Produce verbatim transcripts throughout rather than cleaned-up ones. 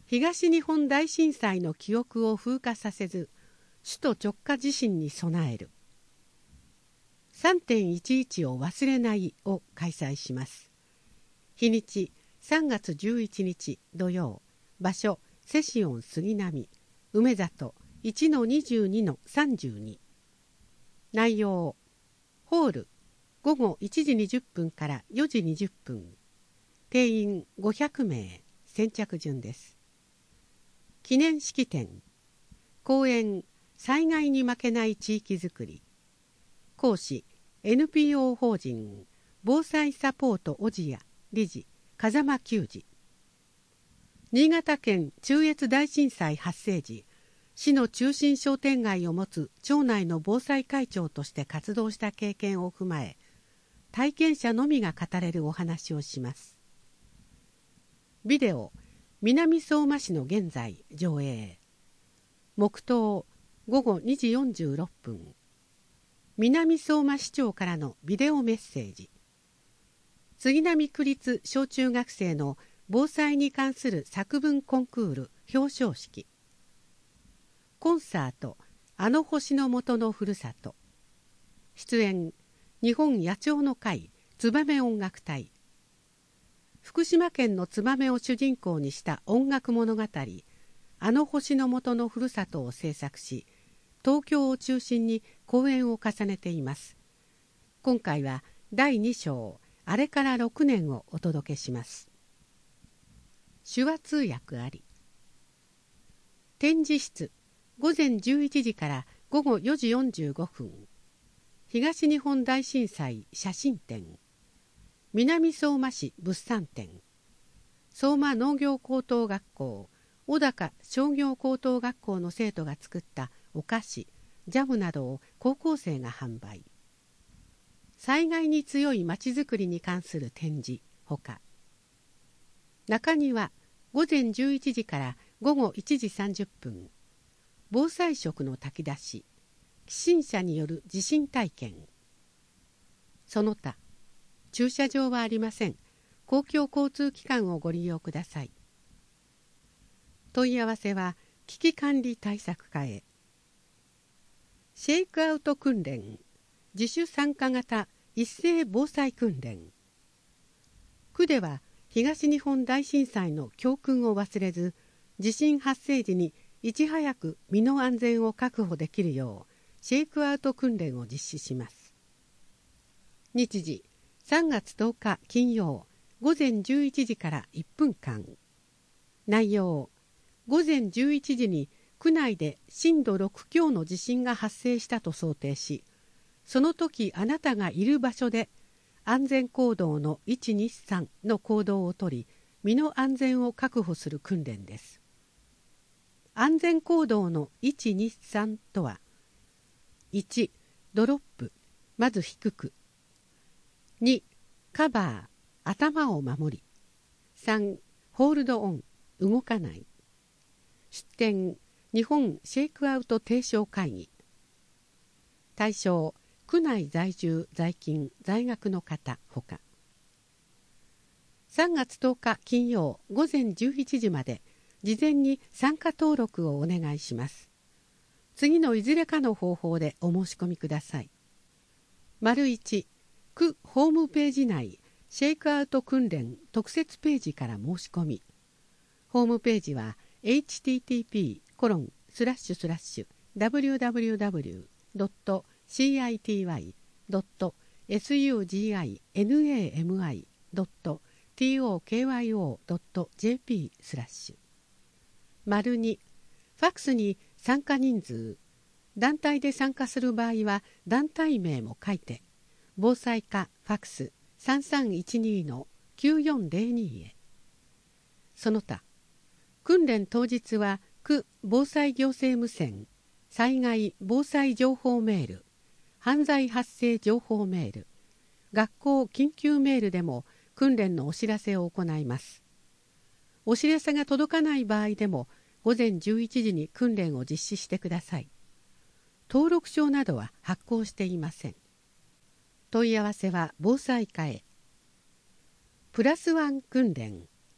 東日本大震災の記憶を風化させず、首都直下地震に備える さんてんいちいち を忘れないを開催します。日にちさんがつじゅういちにち土曜、場所セシオン杉並梅里 いちのにじゅうにのさんじゅうに。内容、ホールごごいちじにじゅっぷんからよじにじゅっぷん、定員ごひゃくめい、先着順です。記念式典、講演災害に負けない地域づくり、講師 エヌピーオー 法人防災サポート小千谷理事風間久二。新潟県中越大震災発生時、市の中心商店街を持つ町内の防災会長として活動した経験を踏まえ、体験者のみが語れるお話をします。ビデオ、南相馬市の現在上映。黙祷、ごごにじよんじゅうろっぷん。南相馬市長からのビデオメッセージ。杉並区立小中学生の防災に関する作文コンクール表彰式。コンサート、あの星の下のふるさと。出演、日本野鳥の会燕音楽隊。福島県の燕を主人公にした音楽物語、あの星の下のふるさとを制作し、東京を中心に公演を重ねています。今回はだいに章、あれからろくねんをお届けします。手話通訳あり。展示室、ごぜんじゅういちじからごごよじよんじゅうごふん。東日本大震災写真展。南相馬市物産展。相馬農業高等学校、小高商業高等学校の生徒が作ったお菓子、ジャムなどを高校生が販売。災害に強いまちづくりに関する展示ほか。中庭、ごぜんじゅういちじからごごいちじさんじゅっぷん。防災食の炊き出し、寄進者による地震体験。その他、駐車場はありません。公共交通機関をご利用ください。問い合わせは危機管理対策課へ。シェイクアウト訓練、自主参加型一斉防災訓練。区では東日本大震災の教訓を忘れず、地震発生時にいち早く身の安全を確保できるようシェイクアウト訓練を実施します。日時さんがつとおか金曜ごぜんじゅういちじからいっぷんかん。内容、ごぜんじゅういちじに区内で震度ろくきょうの地震が発生したと想定し、その時あなたがいる場所で安全行動のいちにさんの行動をとり、身の安全を確保する訓練です。安全行動のいちにさんとは、いちドロップ、まず低く。にカバー、頭を守り。さんホールドオン、動かない。出展、日本シェイクアウト提唱会議。対象、区内在住在勤在学の方ほか。さんがつとおか金曜ごぜんじゅういちじまで事前に参加登録をお願いします。次のいずれかの方法でお申し込みください。丸いち、区ホームページ内シェイクアウト訓練特設ページから申し込み。ホームページは エイチティーティーピーコロンスラッシュスラッシュダブリューダブリューダブリュードットシーアイティーワイドットエスユージーアイエヌエーエムアイドットティーオーケーワイオードットジェーピースラッシュ。丸に、ファックスに参加人数、団体で参加する場合は団体名も書いて、防災課ファックスさんさんいちにのきゅうよんぜろにへ。その他、訓練当日は区防災行政無線、災害防災情報メール、犯罪発生情報メール、学校緊急メールでも訓練のお知らせを行います。お知らせが届かない場合でもごぜんじゅういちじに訓練を実施してください。登録証などは発行していません。問い合わせは防災課へ。プラスワン訓練。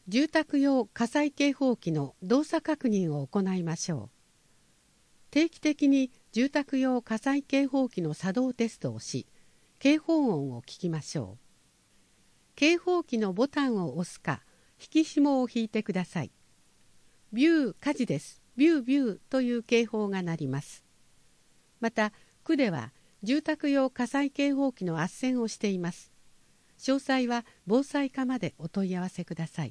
住宅用火災警報器の動作確認を行いましょう。定期的に住宅用火災警報器の作動テストをし、警報音を聞きましょう。警報器のボタンを押すか、引き紐を引いてください。ビュー火事です、ビュービューという警報が鳴ります。また、区では住宅用火災警報器の斡旋をしています。詳細は防災課までお問い合わせください。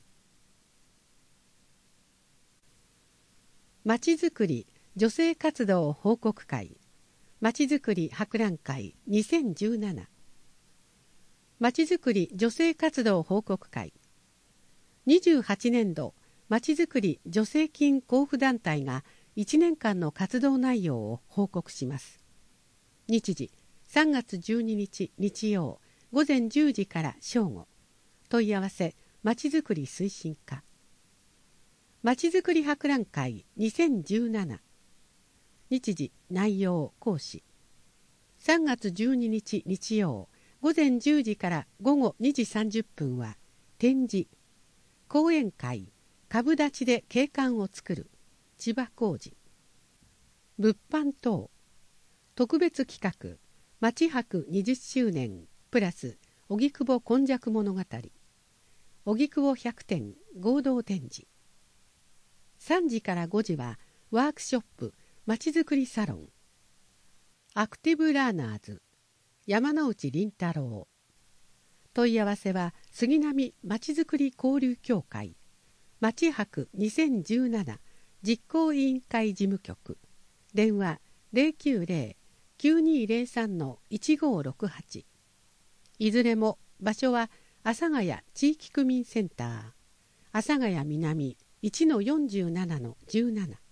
まちづくり女性活動報告会、まちづくり博覧会にせんじゅうなな、まちづくり女性活動報告会、にじゅうはちねんどまちづくり助成金交付団体がいちねんかんの活動内容を報告します。日時さんがつじゅうににち日曜ごぜんじゅうじから正午。問い合わせまちづくり推進課。まちづくり博覧会にせんじゅうなな。日時内容講師。さんがつじゅうににち日曜ごぜんじゅうじからごごにじさんじゅっぷんは展示。講演会株立ちで景観をつくる千葉浩二。物販等特別企画町博にじゅっしゅうねんプラス荻窪今昔物語、荻窪ひゃくてん合同展示。さんじからごじはワークショップまちづくりサロン。アクティブラーナーズ山内凛太郎。問い合わせは杉並まちづくり交流協会まち博にせんじゅうなな実行委員会事務局。電話 ゼロきゅうゼロ きゅうにーゼロさん いちごーろくはち。いずれも場所は阿佐ヶ谷地域区民センター阿佐ヶ谷南 いちのよんじゅうななのじゅうなな。